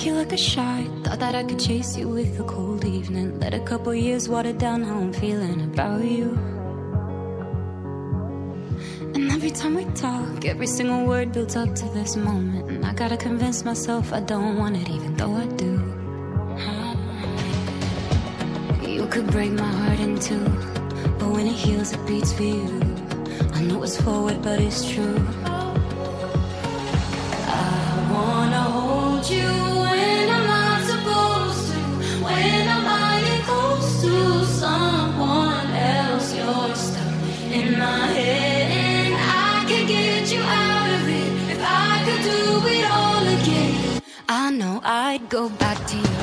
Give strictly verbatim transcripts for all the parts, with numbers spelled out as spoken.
took you like a shot. Thought that I could chase you with a cold evening. Let a couple years water down how I'm feeling about you. And every time we talk, every single word builds up to this moment. And I gotta convince myself I don't want it, even though I do. You could break my heart in two, but when it heals it beats for you. I know it's forward but it's true. I wanna hold you when I'm not supposed to, when I'm lying close to someone else. You're stuck in my head and I can get you out of it. If I could do it all again, I know I'd go back to you.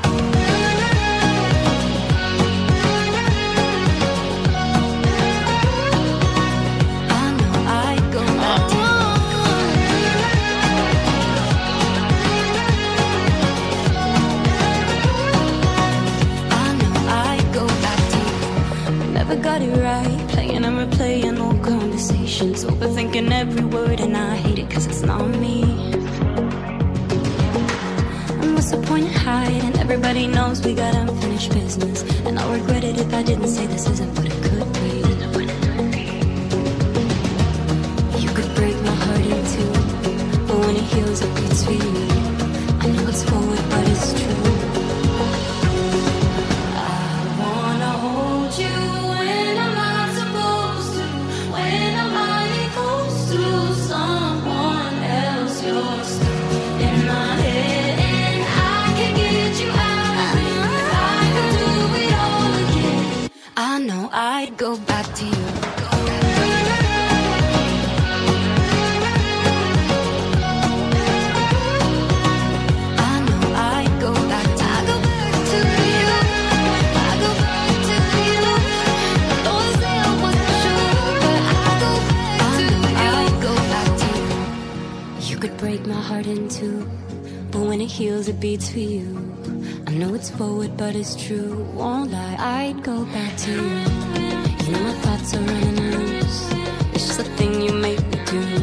Got it right, playing and replaying old conversations, overthinking every word, and I hate it cause it's not me. And what's the point of hiding? Everybody knows we got unfinished business, and I'll regret it if I didn't say this isn't what it could be. You could break my heart in two, but when it heals it beats for you. I know it's forward but it's true. I wanna hold you I'd go back to you. I know I'd go back to you. I go back to you. I go back to you. Don't say I wasn't sure, but I go back to you. I'd go back to you. You could break my heart in two, but when it heals it beats for you. I know it's forward but it's true. Won't lie, I'd go back to you. You know my thoughts are running loose. It's just a thing you make me do.